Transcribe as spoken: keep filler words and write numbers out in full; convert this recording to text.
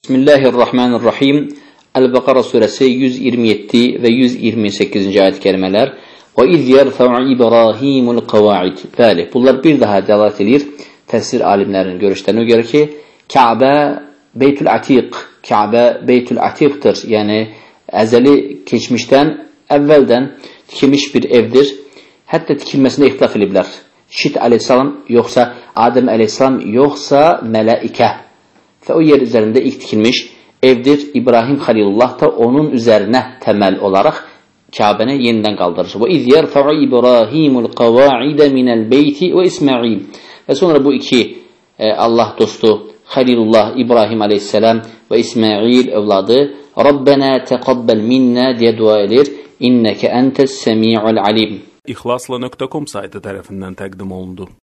Bismillahirrahmanirrahim. Əl-Bəqara surəsi yüz iyirmi yeddi və yüz iyirmi səkkizinci ayət kəlimələr. Və iz yərfə'u İbrahimul qavaid. Bəli, bunlar bir daha dəlalət edir təfsir alimlərinin görüşlərinə görə ki, Kəbə Beytül Atiq, Kəbə Beytül Atiqdir. Yəni əzəli keçmişdən, əvvəldən tikilmiş bir evdir. Hətta tikilməsində ixtilaf ediblər. Şit əleyhissalam yoxsa Adəm əleyhissalam yoxsa mələikə. Və o yer üzərində ilk tikilmiş evdir. İbrahim Xəlilullah da onun üzərinə təməl olaraq Kəbəni yenidən qaldırır. Və iz yərfə'u İbrahimul qavaide minəl beyti və İsmail. Və sonra bu iki e, Allah dostu Xəlilullah İbrahim əleyhissalam və İsmail övladı Rabbənə təqabbal minnə deyə dua edir. İnnəkə əntəs səmi'ul alim. İxlasla nöqtə com saytı tərəfindən təqdim olundu.